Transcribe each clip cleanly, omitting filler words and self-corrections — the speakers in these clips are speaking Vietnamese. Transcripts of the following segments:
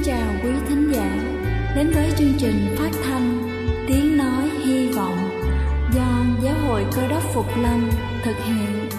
chào quý thính giả đến với chương trình phát thanh Tiếng Nói Hy Vọng do Giáo hội Cơ Đốc Phục Lâm thực hiện.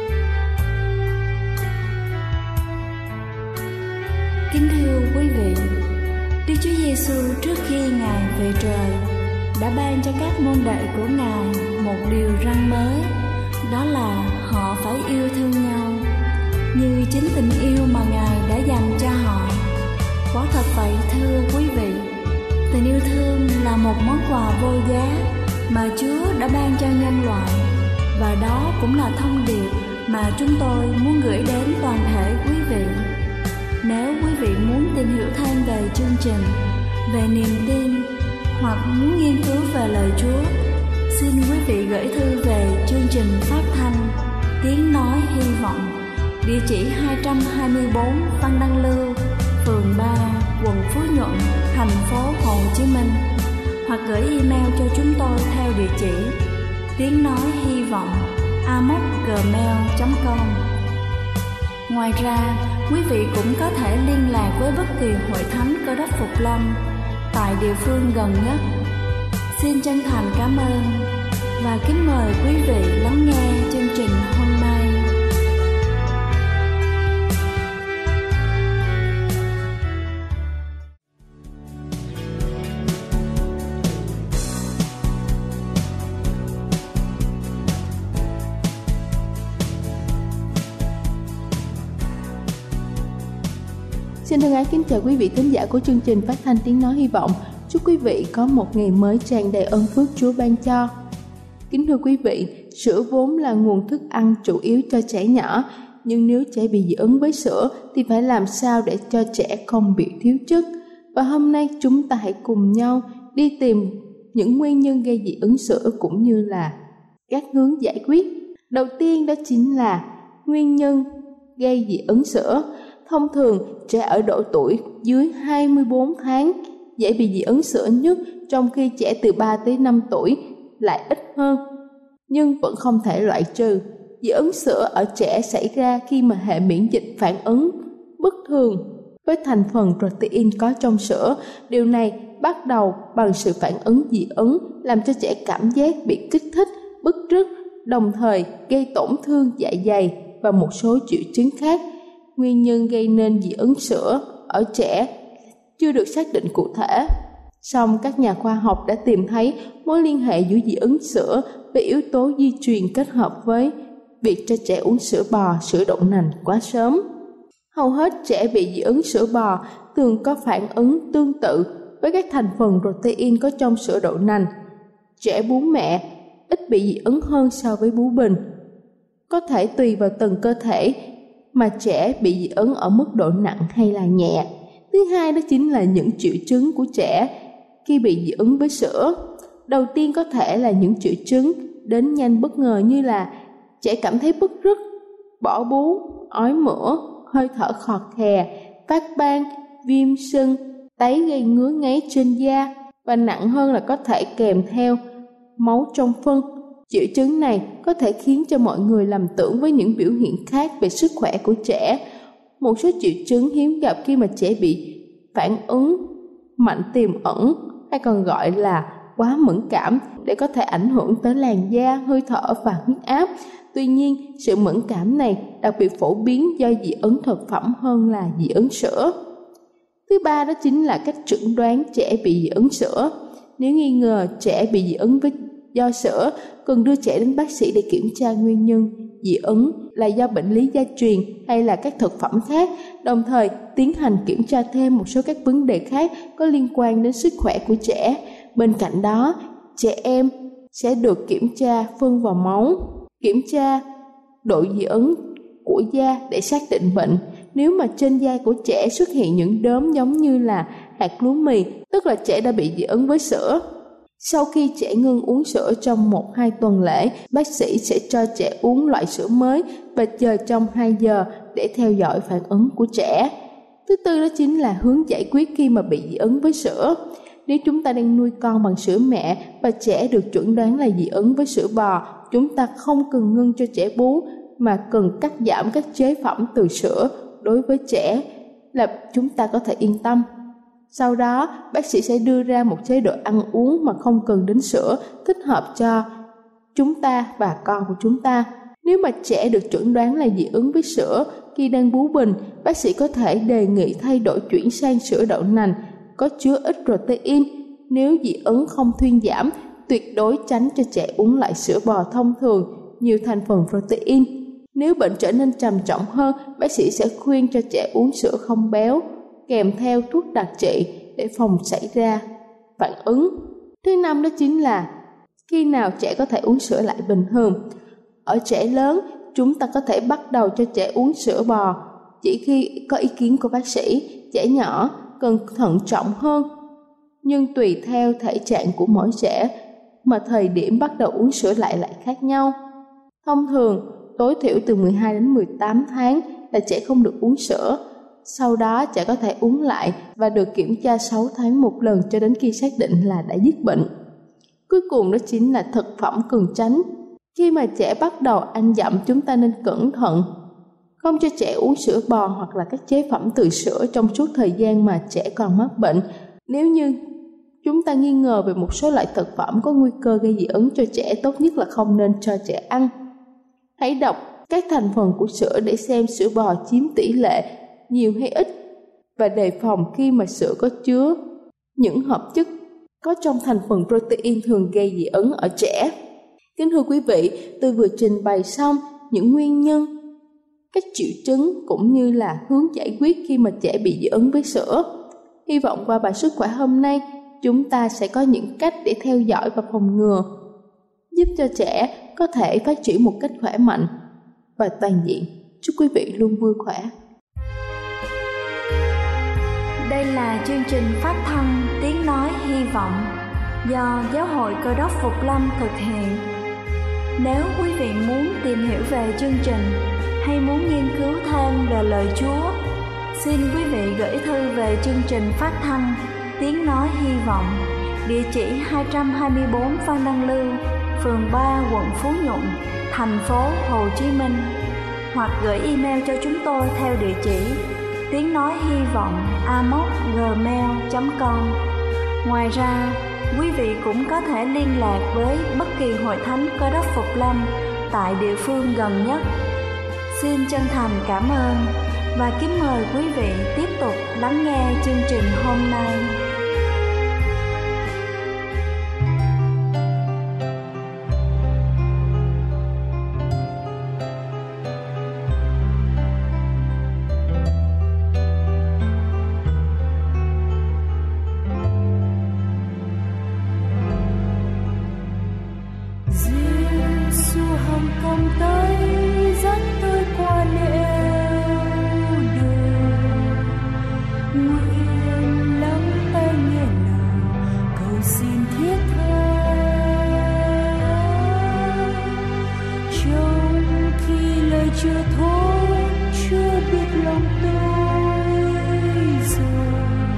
Kính thưa quý vị, Đức Chúa Giêsu trước khi Ngài về trời đã ban cho các môn đệ của Ngài một điều răn mới, đó là họ phải yêu thương nhau như chính tình yêu mà Ngài đã dành cho họ. Quả thật vậy thưa quý vị, tình yêu thương là một món quà vô giá mà Chúa đã ban cho nhân loại, và đó cũng là thông điệp mà chúng tôi muốn gửi đến toàn thể quý vị. Nếu quý vị muốn tìm hiểu thêm về chương trình, về niềm tin hoặc muốn nghiên cứu về lời Chúa, xin quý vị gửi thư về chương trình phát thanh Tiếng Nói Hy Vọng, địa chỉ 224 Văn Đăng Lưu, phường 3, quận Phú Nhuận, thành phố Hồ Chí Minh, hoặc gửi email cho chúng tôi theo địa chỉ tiếng nói hy vọng amos@gmail.com. Ngoài ra, quý vị cũng có thể liên lạc với bất kỳ hội thánh Cơ Đốc Phục Lâm tại địa phương gần nhất. Xin chân thành cảm ơn và kính mời quý vị lắng nghe chương trình hôm nay. Xin thân ái kính chào quý vị thính giả của chương trình phát thanh Tiếng Nói Hy Vọng. Chúc quý vị có một ngày mới tràn đầy ơn phước Chúa ban cho. Kính thưa quý vị, sữa vốn là nguồn thức ăn chủ yếu cho trẻ nhỏ, nhưng nếu trẻ bị dị ứng với sữa thì phải làm sao để cho trẻ không bị thiếu chất? Và hôm nay chúng ta hãy cùng nhau đi tìm những nguyên nhân gây dị ứng sữa cũng như là các hướng giải quyết. Đầu tiên đó chính là nguyên nhân gây dị ứng sữa. Thông thường, trẻ ở độ tuổi dưới 24 tháng dễ bị dị ứng sữa nhất, trong khi trẻ từ 3 tới 5 tuổi lại ít hơn. Nhưng vẫn không thể loại trừ. Dị ứng sữa ở trẻ xảy ra khi mà hệ miễn dịch phản ứng bất thường với thành phần protein có trong sữa. Điều này bắt đầu bằng sự phản ứng dị ứng, làm cho trẻ cảm giác bị kích thích, bứt rứt, đồng thời gây tổn thương dạ dày và một số triệu chứng khác. Nguyên nhân gây nên dị ứng sữa ở trẻ chưa được xác định cụ thể. Song các nhà khoa học đã tìm thấy mối liên hệ giữa dị ứng sữa với yếu tố di truyền kết hợp với việc cho trẻ uống sữa bò, sữa đậu nành quá sớm. Hầu hết trẻ bị dị ứng sữa bò thường có phản ứng tương tự với các thành phần protein có trong sữa đậu nành. Trẻ bú mẹ ít bị dị ứng hơn so với bú bình. Có thể tùy vào từng cơ thể mà trẻ bị dị ứng ở mức độ nặng hay là nhẹ. Thứ hai đó chính là những triệu chứng của trẻ khi bị dị ứng với sữa. Đầu tiên có thể là những triệu chứng đến nhanh bất ngờ như là trẻ cảm thấy bứt rứt, bỏ bú, ói mửa, hơi thở khò khè, phát ban, viêm sưng, tấy gây ngứa ngáy trên da, và nặng hơn là có thể kèm theo máu trong phân. Triệu chứng này có thể khiến cho mọi người lầm tưởng với những biểu hiện khác về sức khỏe của trẻ. Một số triệu chứng hiếm gặp khi mà trẻ bị phản ứng mạnh tiềm ẩn, hay còn gọi là quá mẫn cảm, để có thể ảnh hưởng tới làn da, hơi thở và huyết áp. Tuy nhiên, sự mẫn cảm này đặc biệt phổ biến do dị ứng thực phẩm hơn là dị ứng sữa. Thứ ba đó chính là cách chẩn đoán trẻ bị dị ứng sữa. Nếu nghi ngờ trẻ bị dị ứng do sữa, cần đưa trẻ đến bác sĩ để kiểm tra nguyên nhân dị ứng là do bệnh lý gia truyền hay là các thực phẩm khác, đồng thời tiến hành kiểm tra thêm một số các vấn đề khác có liên quan đến sức khỏe của trẻ. Bên cạnh đó, trẻ em sẽ được kiểm tra phân và máu, kiểm tra độ dị ứng của da để xác định bệnh. Nếu mà trên da của trẻ xuất hiện những đốm giống như là hạt lúa mì, tức là trẻ đã bị dị ứng với sữa. Sau khi trẻ ngưng uống sữa trong 1-2 tuần lễ, bác sĩ sẽ cho trẻ uống loại sữa mới và chờ trong 2 giờ để theo dõi phản ứng của trẻ. Thứ tư đó chính là hướng giải quyết khi mà bị dị ứng với sữa. Nếu chúng ta đang nuôi con bằng sữa mẹ và trẻ được chẩn đoán là dị ứng với sữa bò, chúng ta không cần ngưng cho trẻ bú mà cần cắt giảm các chế phẩm từ sữa đối với trẻ, là chúng ta có thể yên tâm. Sau đó, bác sĩ sẽ đưa ra một chế độ ăn uống mà không cần đến sữa, thích hợp cho chúng ta và con của chúng ta. Nếu mà trẻ được chẩn đoán là dị ứng với sữa khi đang bú bình, bác sĩ có thể đề nghị thay đổi chuyển sang sữa đậu nành có chứa ít protein. Nếu dị ứng không thuyên giảm, tuyệt đối tránh cho trẻ uống lại sữa bò thông thường, nhiều thành phần protein. Nếu bệnh trở nên trầm trọng hơn, bác sĩ sẽ khuyên cho trẻ uống sữa không béo, kèm theo thuốc đặc trị để phòng xảy ra phản ứng. Thứ 5 đó chính là khi nào trẻ có thể uống sữa lại bình thường. Ở trẻ lớn, chúng ta có thể bắt đầu cho trẻ uống sữa bò chỉ khi có ý kiến của bác sĩ. Trẻ nhỏ cần thận trọng hơn, nhưng tùy theo thể trạng của mỗi trẻ mà thời điểm bắt đầu uống sữa lại khác nhau. Thông thường, tối thiểu từ 12 đến 18 tháng là trẻ không được uống sữa. Sau đó trẻ có thể uống lại và được kiểm tra 6 tháng một lần cho đến khi xác định là đã dứt bệnh. Cuối cùng đó chính là thực phẩm cần tránh. Khi mà trẻ bắt đầu ăn dặm, chúng ta nên cẩn thận, không cho trẻ uống sữa bò hoặc là các chế phẩm từ sữa trong suốt thời gian mà trẻ còn mắc bệnh. Nếu như chúng ta nghi ngờ về một số loại thực phẩm có nguy cơ gây dị ứng cho trẻ, tốt nhất là không nên cho trẻ ăn. Hãy đọc các thành phần của sữa để xem sữa bò chiếm tỷ lệ nhiều hay ít và đề phòng khi mà sữa có chứa những hợp chất có trong thành phần protein thường gây dị ứng ở trẻ. Kính thưa quý vị, tôi vừa trình bày xong những nguyên nhân, các triệu chứng cũng như là hướng giải quyết khi mà trẻ bị dị ứng với sữa. Hy vọng qua bài sức khỏe hôm nay, chúng ta sẽ có những cách để theo dõi và phòng ngừa, giúp cho trẻ có thể phát triển một cách khỏe mạnh và toàn diện. Chúc quý vị luôn vui khỏe. Đây là chương trình phát thanh Tiếng Nói Hy Vọng do Giáo hội Cơ đốc Phục Lâm thực hiện. Nếu quý vị muốn tìm hiểu về chương trình hay muốn nghiên cứu thêm về lời Chúa, xin quý vị gửi thư về chương trình phát thanh Tiếng Nói Hy Vọng, địa chỉ 224 Phan Đăng Lưu, phường 3, quận Phú Nhuận, thành phố Hồ Chí Minh, hoặc gửi email cho chúng tôi theo địa chỉ tiếng nói hy vọng amos@gmail.com. Ngoài ra, quý vị cũng có thể liên lạc với bất kỳ hội thánh Cơ đốc Phục Lâm tại địa phương gần nhất. Xin chân thành cảm ơn và kính mời quý vị tiếp tục lắng nghe chương trình hôm nay. Chưa thốt, chưa biết lòng tôi rồi,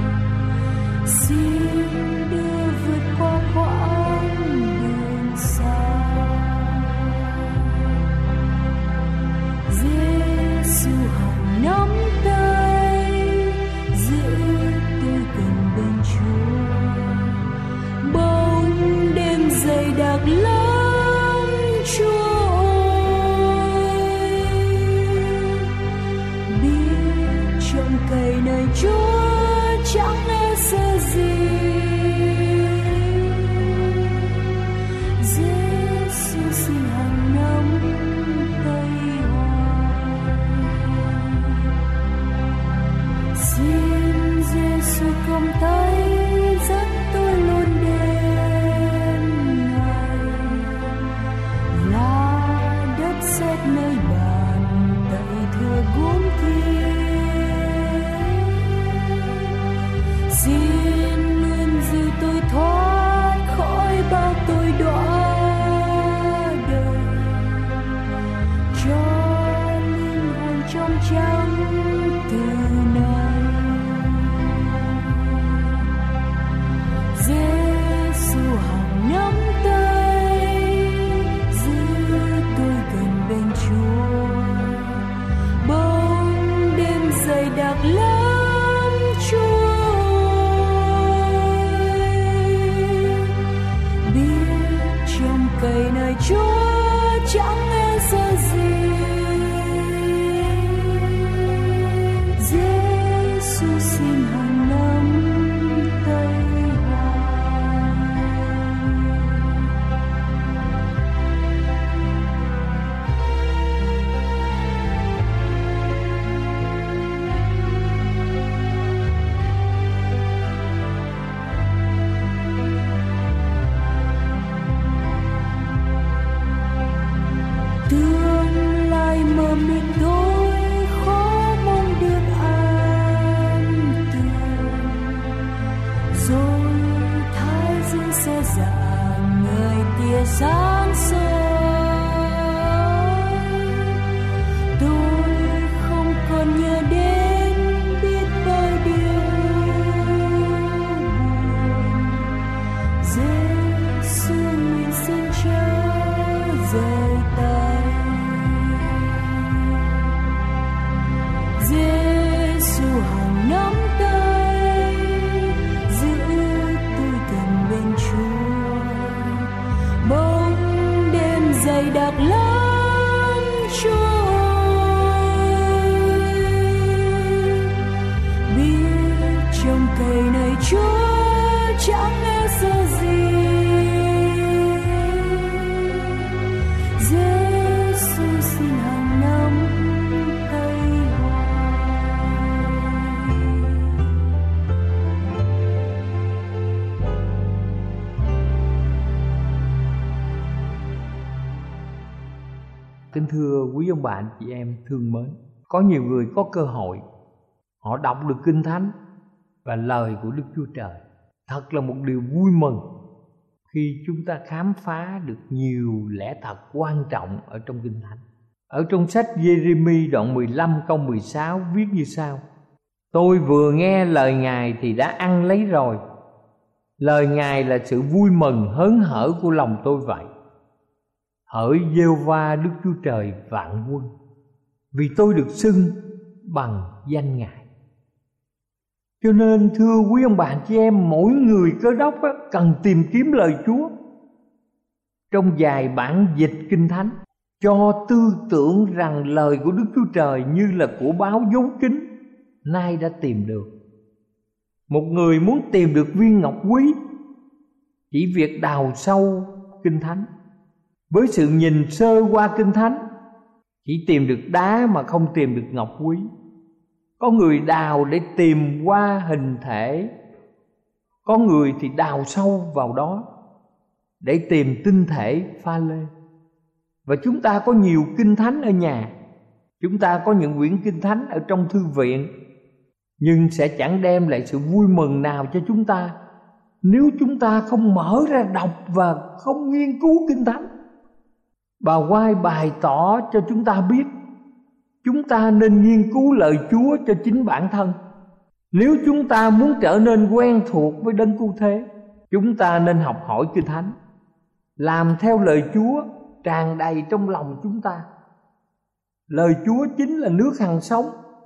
xin đưa vượt qua quãng đường xa. Giê-xu hằng nắm tay, giữ tôi gần bên Chúa. Bóng đêm dày đặc lắm, Chúa cày này Chúa chẳng e sợ gì. Giê-xu xin hàng năm tay hoài, xin Giê-xu cầm tay dắt tôi luôn đến Ngài, là đất sét nơi bàn tay thừa gốm kia. Xin luôn giữ tôi thoát khỏi bao tội đọa đời, cho linh hồn trong trắng từ nay. Giê-xu hằng nắm tay, giữ tôi gần bên Chúa. Bóng đêm dày đặc lắm, Chúa sợ gì. Giêsu xin hàng năm tay tương lai mờ mịt đôi khó mong được an tường, rồi thái dương sẽ rạng ngời tia sáng soi. Tôi không còn nhớ đến biết bao điều buồn. Giêsu nguyện xin chớ rời tay. Giêsu hàng nắm tay giữ tôi gần bên Chúa. Bóng đêm dày đặc lắm Chúa ơi. Biết trong cây này Chúa chẳng e sợ gì. Giêsu xin hàng năm tay Kính thưa quý ông bà anh chị em thương mến, có nhiều người có cơ hội họ đọc được Kinh Thánh và lời của Đức Chúa Trời. Thật là một điều vui mừng khi chúng ta khám phá được nhiều lẽ thật quan trọng ở trong Kinh Thánh. Ở trong sách Giê-rê-mi đoạn 15 câu 16 viết như sau: Tôi vừa nghe lời Ngài thì đã ăn lấy rồi. Lời Ngài là sự vui mừng hớn hở của lòng tôi vậy. Hỡi Giê-hô-va Đức Chúa Trời vạn quân, vì tôi được xưng bằng danh Ngài. Cho nên thưa quý ông bà anh chị em, mỗi người Cơ Đốc cần tìm kiếm lời Chúa. Trong vài bản dịch Kinh Thánh cho tư tưởng rằng lời của Đức Chúa Trời như là của báo dấu kín, nay đã tìm được. Một người muốn tìm được viên ngọc quý, chỉ việc đào sâu Kinh Thánh. Với sự nhìn sơ qua Kinh Thánh, chỉ tìm được đá mà không tìm được ngọc quý. Có người đào để tìm qua hình thể, có người thì đào sâu vào đó để tìm tinh thể pha lê. Và chúng ta có nhiều Kinh Thánh ở nhà, chúng ta có những quyển Kinh Thánh ở trong thư viện, nhưng sẽ chẳng đem lại sự vui mừng nào cho chúng ta nếu chúng ta không mở ra đọc và không nghiên cứu Kinh Thánh. Bà White bày tỏ cho chúng ta biết chúng ta nên nghiên cứu lời Chúa cho chính bản thân. Nếu chúng ta muốn trở nên quen thuộc với Đấng Cứu Thế, chúng ta nên học hỏi Kinh Thánh, làm theo lời Chúa tràn đầy trong lòng chúng ta. Lời Chúa chính là nước hằng sống,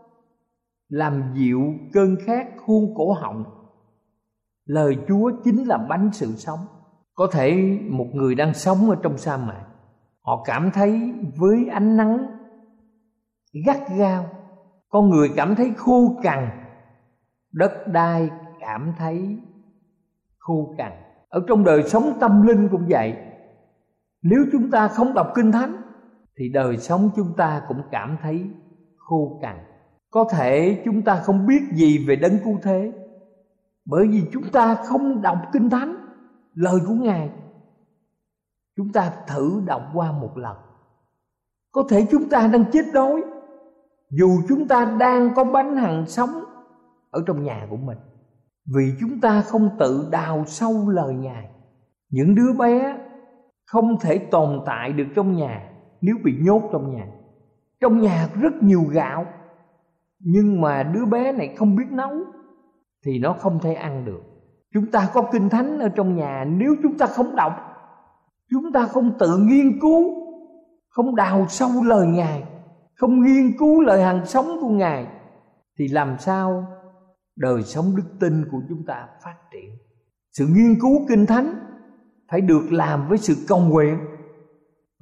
làm dịu cơn khát khô cổ họng. Lời Chúa chính là bánh sự sống. Có thể một người đang sống ở trong sa mạc, họ cảm thấy với ánh nắng gắt gao. Có người cảm thấy khô cằn, đất đai cảm thấy khô cằn. Ở trong đời sống tâm linh cũng vậy. Nếu chúng ta không đọc Kinh Thánh thì đời sống chúng ta cũng cảm thấy khô cằn. Có thể chúng ta không biết gì về Đấng Cứu Thế, bởi vì chúng ta không đọc Kinh Thánh, lời của Ngài. Chúng ta thử đọc qua một lần. Có thể chúng ta đang chết đói, dù chúng ta đang có bánh hằng sống ở trong nhà của mình, vì chúng ta không tự đào sâu lời Ngài. Những đứa bé không thể tồn tại được trong nhà nếu bị nhốt trong nhà. Trong nhà rất nhiều gạo, nhưng mà đứa bé này không biết nấu thì nó không thể ăn được. Chúng ta có Kinh Thánh ở trong nhà, nếu chúng ta không đọc, chúng ta không tự nghiên cứu, không đào sâu lời Ngài, không nghiên cứu lời hằng sống của Ngài, thì làm sao đời sống đức tin của chúng ta phát triển? Sự nghiên cứu Kinh Thánh phải được làm với sự cầu nguyện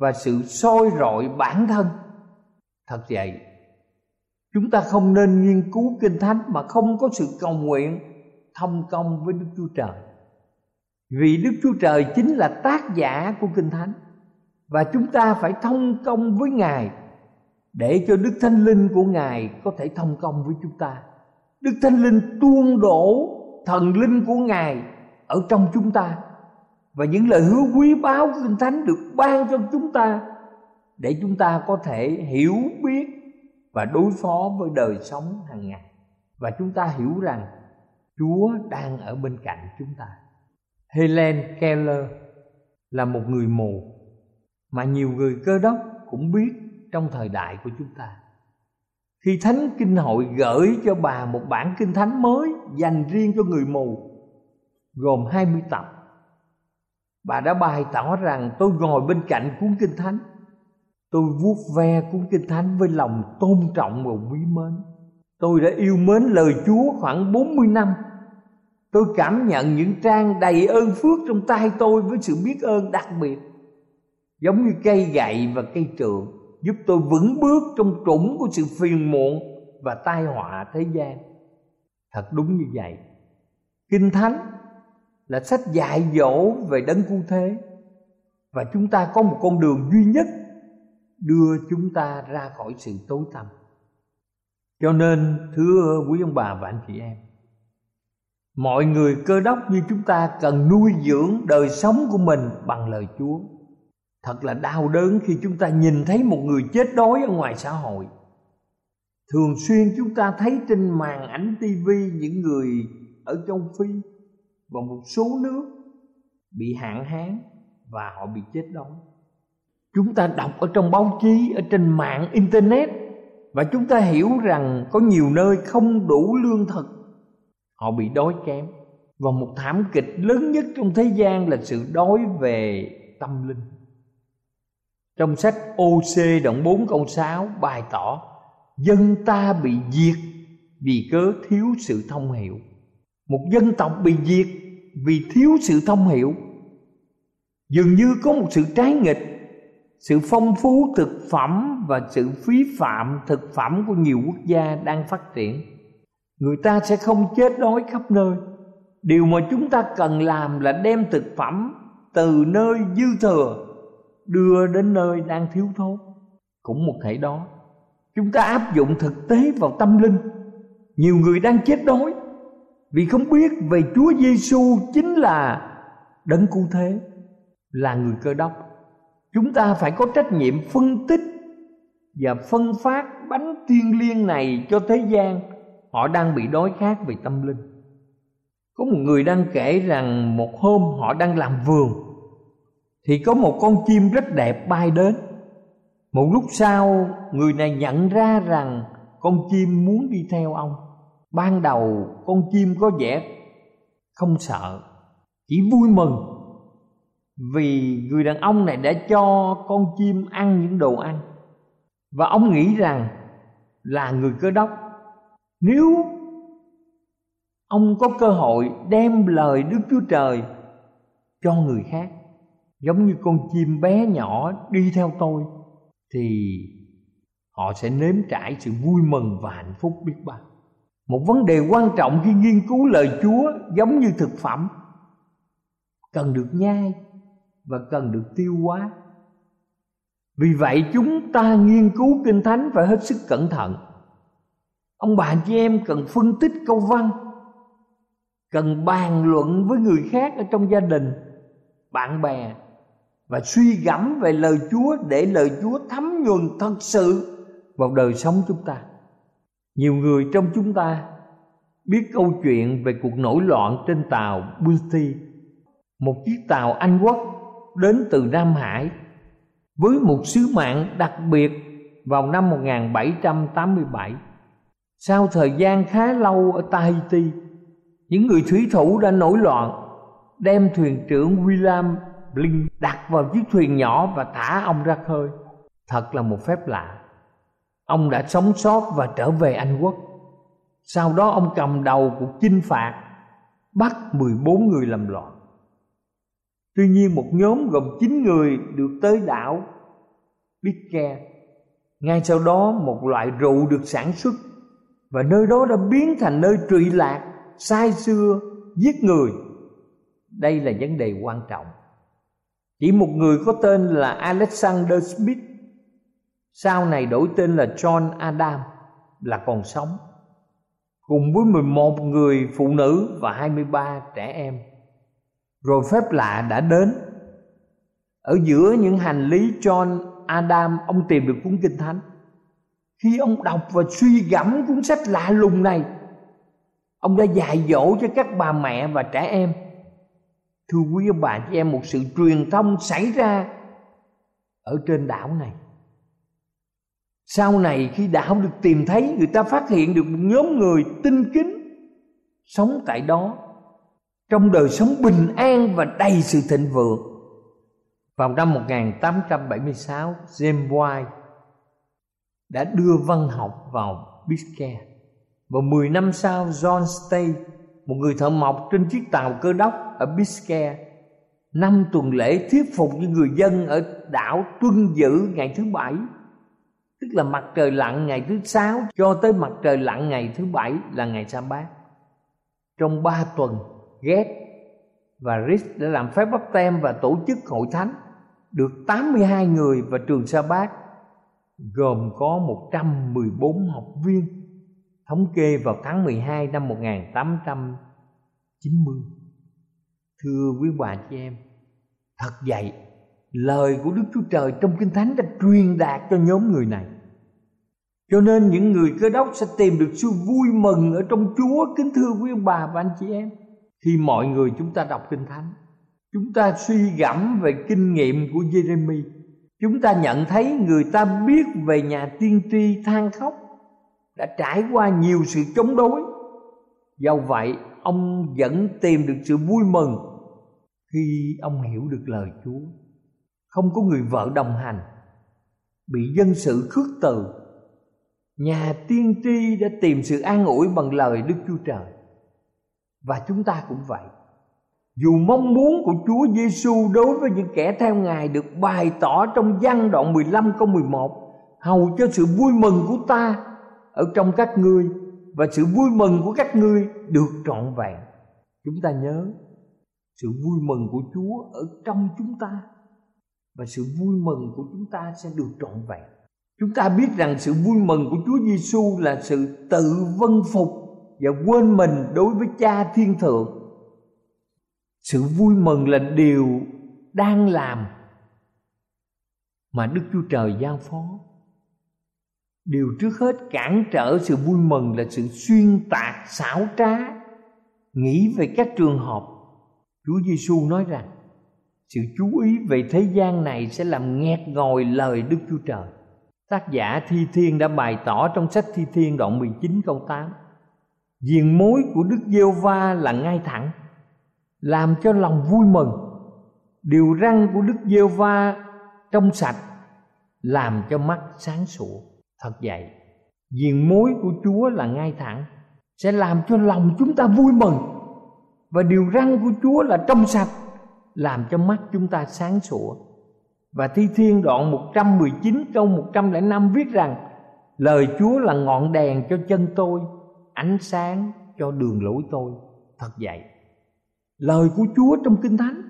và sự soi rọi bản thân. Thật vậy, chúng ta không nên nghiên cứu Kinh Thánh mà không có sự cầu nguyện thông công với Đức Chúa Trời. Vì Đức Chúa Trời chính là tác giả của Kinh Thánh, và chúng ta phải thông công với Ngài để cho Đức Thánh Linh của Ngài có thể thông công với chúng ta. Đức Thánh Linh tuôn đổ thần linh của Ngài ở trong chúng ta, và những lời hứa quý báu của Kinh Thánh được ban cho chúng ta để chúng ta có thể hiểu biết và đối phó với đời sống hàng ngày. Và chúng ta hiểu rằng Chúa đang ở bên cạnh chúng ta. Helen Keller là một người mù mà nhiều người Cơ Đốc cũng biết trong thời đại của chúng ta. Khi Thánh Kinh Hội gửi cho bà một bản Kinh Thánh mới dành riêng cho người mù, gồm 20 tập, bà đã bày tỏ rằng: tôi ngồi bên cạnh cuốn Kinh Thánh, tôi vuốt ve cuốn Kinh Thánh với lòng tôn trọng và quý mến. Tôi đã yêu mến lời Chúa khoảng 40 năm. Tôi cảm nhận những trang đầy ơn phước trong tay tôi với sự biết ơn đặc biệt, giống như cây gậy và cây trượng, giúp tôi vững bước trong trũng của sự phiền muộn và tai họa thế gian. Thật đúng như vậy. Kinh Thánh là sách dạy dỗ về đấng cứu thế, và chúng ta có một con đường duy nhất đưa chúng ta ra khỏi sự tối tăm. Cho nên thưa quý ông bà và anh chị em, mọi người Cơ Đốc như chúng ta cần nuôi dưỡng đời sống của mình bằng lời Chúa. Thật là đau đớn khi chúng ta nhìn thấy một người chết đói ở ngoài xã hội. Thường xuyên chúng ta thấy trên màn ảnh tivi những người ở châu Phi và một số nước bị hạn hán và họ bị chết đói. Chúng ta đọc ở trong báo chí, ở trên mạng internet, và chúng ta hiểu rằng có nhiều nơi không đủ lương thực, họ bị đói kém. Và một thảm kịch lớn nhất trong thế gian là sự đói về tâm linh. Trong sách OC đoạn 4 câu 6 bày tỏ: dân ta bị diệt vì cớ thiếu sự thông hiểu. Một dân tộc bị diệt vì thiếu sự thông hiểu. Dường như có một sự trái nghịch. Sự phong phú thực phẩm và sự phí phạm thực phẩm của nhiều quốc gia đang phát triển, người ta sẽ không chết đói khắp nơi. Điều mà chúng ta cần làm là đem thực phẩm từ nơi dư thừa đưa đến nơi đang thiếu thốn. Cũng một thể đó, chúng ta áp dụng thực tế vào tâm linh. Nhiều người đang chết đói vì không biết về Chúa Giêsu chính là đấng cứu thế. Là người Cơ Đốc, chúng ta phải có trách nhiệm phân tích và phân phát bánh thiêng liêng này cho thế gian. Họ đang bị đói khát về tâm linh. Có một người đang kể rằng một hôm họ đang làm vườn thì có một con chim rất đẹp bay đến. Một lúc sau, người này nhận ra rằng con chim muốn đi theo ông. Ban đầu con chim có vẻ không sợ, chỉ vui mừng vì người đàn ông này đã cho con chim ăn những đồ ăn. Và ông nghĩ rằng là người Cơ Đốc, nếu ông có cơ hội đem lời Đức Chúa Trời cho người khác, giống như con chim bé nhỏ đi theo tôi, thì họ sẽ nếm trải sự vui mừng và hạnh phúc biết bao. Một vấn đề quan trọng khi nghiên cứu lời Chúa giống như thực phẩm, cần được nhai và cần được tiêu hóa. Vì vậy chúng ta nghiên cứu Kinh Thánh phải hết sức cẩn thận. Ông bà chị em cần phân tích câu văn, cần bàn luận với người khác ở trong gia đình, bạn bè, và suy gẫm về lời Chúa để lời Chúa thấm nhuần thật sự vào đời sống chúng ta. Nhiều người trong chúng ta biết câu chuyện về cuộc nổi loạn trên tàu Bounty, một chiếc tàu Anh Quốc đến từ Nam Hải với một sứ mạng đặc biệt vào năm 1787. Sau thời gian khá lâu ở Tahiti, những người thủy thủ đã nổi loạn, đem thuyền trưởng William Blink đặt vào chiếc thuyền nhỏ và thả ông ra khơi. Thật là một phép lạ. Ông đã sống sót và trở về Anh Quốc. Sau đó ông cầm đầu cuộc chinh phạt, bắt 14 người làm loạn. Tuy nhiên một nhóm gồm 9 người được tới đảo Biscaya. Ngay sau đó một loại rượu được sản xuất, và nơi đó đã biến thành nơi trụy lạc, say sưa, giết người. Đây là vấn đề quan trọng. Chỉ một người có tên là Alexander Smith, sau này đổi tên là John Adam, là còn sống, cùng với 11 người phụ nữ và 23 trẻ em. Rồi phép lạ đã đến. Ở giữa những hành lý John Adam, ông tìm được cuốn Kinh Thánh. Khi ông đọc và suy gẫm cuốn sách lạ lùng này, ông đã dạy dỗ cho các bà mẹ và trẻ em. Thưa quý ông bà chị em, một sự truyền thông xảy ra ở trên đảo này. Sau này khi đảo được tìm thấy, người ta phát hiện được một nhóm người tinh kính sống tại đó, trong đời sống bình an và đầy sự thịnh vượng. Vào năm 1876, James White đã đưa văn học vào Biscaya. Và 10 năm sau, John Stay, một người thợ mộc trên chiếc tàu cơ đốc ở Biscaya, 5 tuần lễ thuyết phục những người dân ở đảo tuân giữ ngày thứ Bảy, tức là mặt trời lặn ngày thứ 6 cho tới mặt trời lặn ngày thứ 7 là ngày sa bát. Trong 3 tuần, Goethe và Ries đã làm phép báp têm và tổ chức hội thánh, được 82 người, và trường sa bát gồm có 114 học viên, thống kê vào tháng 12 năm 1890. Thưa quý bà chị em, thật vậy, lời của Đức Chúa Trời trong Kinh Thánh đã truyền đạt cho nhóm người này. Cho nên những người Cơ Đốc sẽ tìm được sự vui mừng ở trong Chúa. Kính thưa quý ông bà và anh chị em, khi mọi người chúng ta đọc Kinh Thánh, chúng ta suy gẫm về kinh nghiệm của Giê-rê-mi, chúng ta nhận thấy người ta biết về nhà tiên tri than khóc, đã trải qua nhiều sự chống đối. Do vậy, ông vẫn tìm được sự vui mừng khi ông hiểu được lời Chúa. Không có người vợ đồng hành, bị dân sự khước từ, nhà tiên tri đã tìm sự an ủi bằng lời Đức Chúa Trời. Và chúng ta cũng vậy. Dù mong muốn của Chúa Giêsu đối với những kẻ theo Ngài được bày tỏ trong Giăng đoạn 15 câu 11, hầu cho sự vui mừng của ta ở trong các ngươi và sự vui mừng của các ngươi được trọn vẹn. Chúng ta nhớ, sự vui mừng của Chúa ở trong chúng ta, và sự vui mừng của chúng ta sẽ được trọn vẹn. Chúng ta biết rằng sự vui mừng của Chúa Giêsu là sự tự vâng phục và quên mình đối với Cha Thiên Thượng. Sự vui mừng là điều đang làm mà Đức Chúa Trời giao phó. Điều trước hết cản trở sự vui mừng là sự xuyên tạc xảo trá, nghĩ về các trường hợp. Chúa Giêsu nói rằng sự chú ý về thế gian này sẽ làm nghẹt ngòi lời Đức Chúa Trời. Tác giả Thi Thiên đã bày tỏ trong sách Thi Thiên đoạn 19 câu 8: Diền mối của Đức Giê-hô-va là ngay thẳng, làm cho lòng vui mừng. Điều răn của Đức Giê-hô-va trong sạch, làm cho mắt sáng sủa. Thật vậy, diền mối của Chúa là ngay thẳng, sẽ làm cho lòng chúng ta vui mừng. Và điều răn của Chúa là trong sạch, làm cho mắt chúng ta sáng sủa. Và Thi Thiên đoạn 119 câu 105 viết rằng: Lời Chúa là ngọn đèn cho chân tôi, ánh sáng cho đường lối tôi. Thật vậy, lời của Chúa trong Kinh Thánh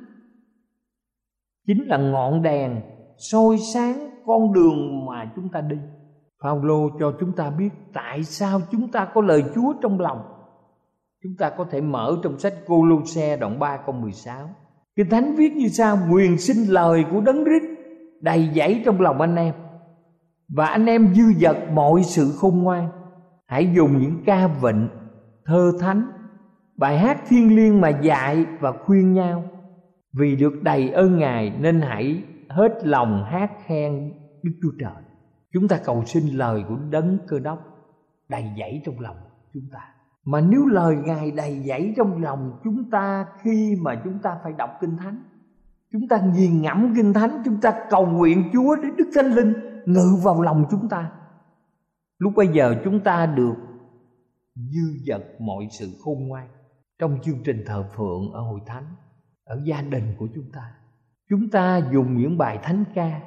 chính là ngọn đèn soi sáng con đường mà chúng ta đi. Phao-lô cho chúng ta biết tại sao chúng ta có lời Chúa trong lòng. Chúng ta có thể mở trong sách Cô-lô-se đoạn 3 câu 16. Kinh Thánh viết như sau: Nguyện xin lời của Đấng Christ đầy dẫy trong lòng anh em, và anh em dư dật mọi sự khôn ngoan. Hãy dùng những ca vịnh, thơ thánh, bài hát thiêng liêng mà dạy và khuyên nhau. Vì được đầy ơn Ngài nên hãy hết lòng hát khen Đức Chúa Trời. Chúng ta cầu xin lời của Đấng Cơ Đốc đầy dẫy trong lòng chúng ta. Mà nếu lời Ngài đầy dẫy trong lòng chúng ta khi mà chúng ta phải đọc Kinh Thánh, chúng ta nghiền ngẫm Kinh Thánh, chúng ta cầu nguyện Chúa để Đức Thánh Linh ngự vào lòng chúng ta, lúc bây giờ chúng ta được dư dật mọi sự khôn ngoan. Trong chương trình thờ phượng ở hội thánh, ở gia đình của chúng ta dùng những bài thánh ca,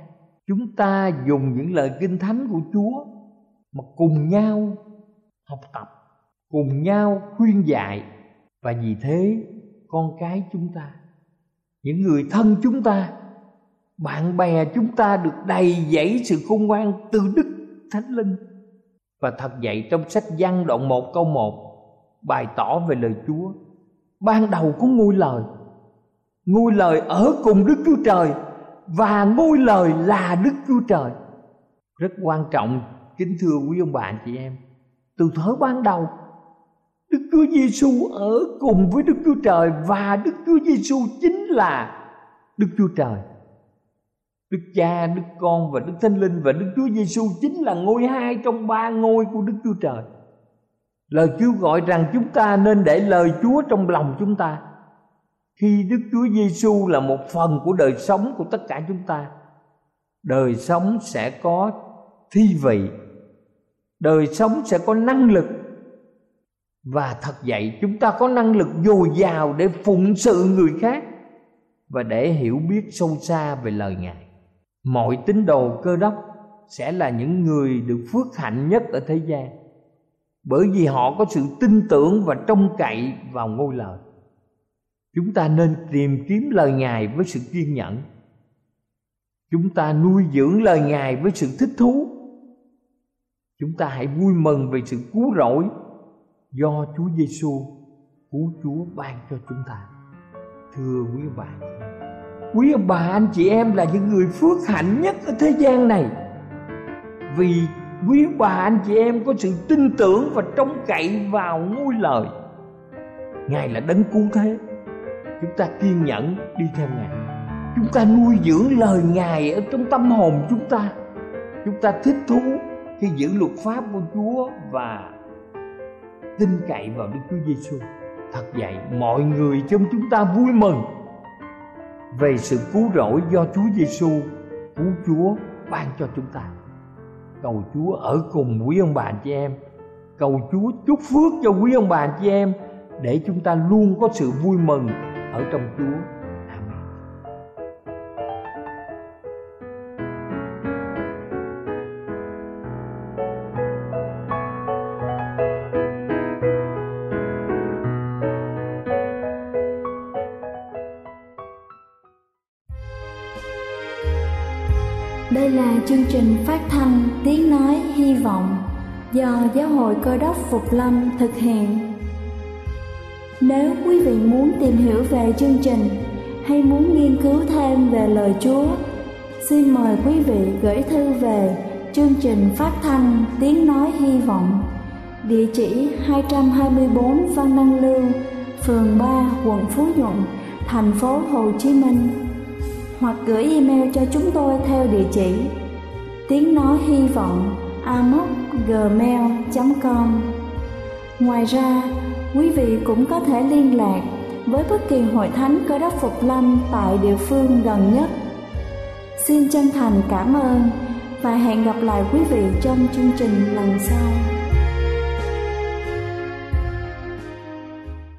chúng ta dùng những lời kinh thánh của Chúa mà cùng nhau học tập, cùng nhau khuyên dạy. Và vì thế con cái chúng ta, những người thân chúng ta, bạn bè chúng ta được đầy dẫy sự khôn ngoan từ Đức Thánh Linh. Và thật vậy, trong sách Giăng đoạn 1 câu 1 bày tỏ về lời Chúa. Ban đầu có ngôi lời, ngôi lời ở cùng Đức Chúa Trời, và ngôi lời là Đức Chúa Trời. Rất quan trọng, kính thưa quý ông bà anh chị em, từ thời ban đầu Đức Chúa Giêsu ở cùng với Đức Chúa Trời, và Đức Chúa Giêsu chính là Đức Chúa Trời. Đức Cha, Đức Con và Đức Thánh Linh, và Đức Chúa Giêsu chính là ngôi hai trong ba ngôi của Đức Chúa Trời. Lời kêu gọi rằng chúng ta nên để lời Chúa trong lòng chúng ta. Khi Đức Chúa Giêsu là một phần của đời sống của tất cả chúng ta, đời sống sẽ có thi vị, đời sống sẽ có năng lực. Và thật vậy, chúng ta có năng lực dồi dào để phụng sự người khác và để hiểu biết sâu xa về lời Ngài. Mọi tín đồ Cơ Đốc sẽ là những người được phước hạnh nhất ở thế gian, bởi vì họ có sự tin tưởng và trông cậy vào ngôi lời. Chúng ta nên tìm kiếm lời Ngài với sự kiên nhẫn. Chúng ta nuôi dưỡng lời Ngài với sự thích thú. Chúng ta hãy vui mừng về sự cứu rỗi do Chúa Giêsu cứu Chúa ban cho chúng ta. Thưa quý ông bà, quý ông bà anh chị em là những người phước hạnh nhất ở thế gian này, vì quý ông bà anh chị em có sự tin tưởng và trông cậy vào ngôi lời. Ngài là đấng cứu thế. Chúng ta kiên nhẫn đi theo Ngài. Chúng ta nuôi dưỡng lời Ngài ở trong tâm hồn chúng ta. Chúng ta thích thú khi giữ luật pháp của Chúa và tin cậy vào Đức Chúa Giêsu. Thật vậy, mọi người trong chúng ta vui mừng về sự cứu rỗi do Chúa Giêsu cứu Chúa ban cho chúng ta. Cầu Chúa ở cùng quý ông bà anh chị em. Cầu Chúa chúc phước cho quý ông bà anh chị em, để chúng ta luôn có sự vui mừng ở trong Chúa. Amen. Đây là chương trình phát thanh Tiếng Nói Hy Vọng do Giáo hội Cơ Đốc Phục Lâm thực hiện. Nếu quý vị muốn tìm hiểu về chương trình hay muốn nghiên cứu thêm về lời Chúa, xin mời quý vị gửi thư về chương trình phát thanh Tiếng Nói Hy Vọng, địa chỉ 224 Văn Đăng Lưu, phường 3, quận Phú Nhuận, thành phố Hồ Chí Minh, hoặc gửi email cho chúng tôi theo địa chỉ tiếng nói hy vọng amos@gmail.com. Ngoài ra, quý vị cũng có thể liên lạc với bất kỳ hội thánh Cơ Đốc Phục Lâm tại địa phương gần nhất. Xin chân thành cảm ơn và hẹn gặp lại quý vị trong chương trình lần sau.